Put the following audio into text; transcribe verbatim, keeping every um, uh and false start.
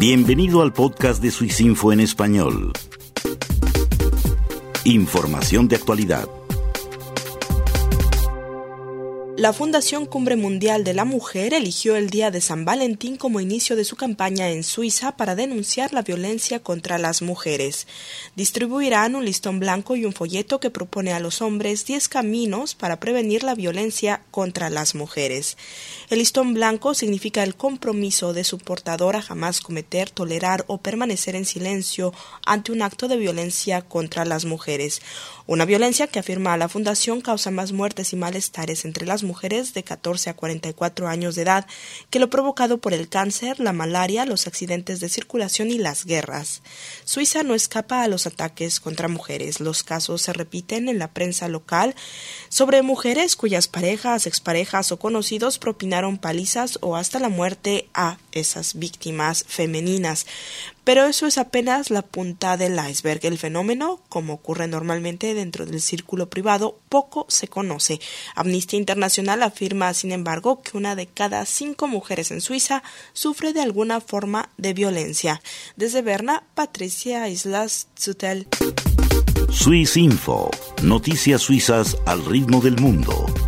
Bienvenido al podcast de Swissinfo en español. Información de actualidad. La Fundación Cumbre Mundial de la Mujer eligió el Día de San Valentín como inicio de su campaña en Suiza para denunciar la violencia contra las mujeres. Distribuirán un listón blanco y un folleto que propone a los hombres diez caminos para prevenir la violencia contra las mujeres. El listón blanco significa el compromiso de su portador a jamás cometer, tolerar o permanecer en silencio ante un acto de violencia contra las mujeres. Una violencia que, afirma la Fundación, causa más muertes y malestares entre las mujeres de catorce a cuarenta y cuatro años de edad que lo provocado por el cáncer, la malaria, los accidentes de circulación y las guerras. Suiza no escapa a los ataques contra mujeres. Los casos se repiten en la prensa local sobre mujeres cuyas parejas, exparejas o conocidos propinaron palizas o hasta la muerte a esas víctimas femeninas. Pero eso es apenas la punta del iceberg. El fenómeno, como ocurre normalmente dentro del círculo privado, poco se conoce. Amnistía Internacional afirma, sin embargo, que una de cada cinco mujeres en Suiza sufre de alguna forma de violencia. Desde Berna, Patricia Islas Zutel. Swissinfo, noticias suizas al ritmo del mundo.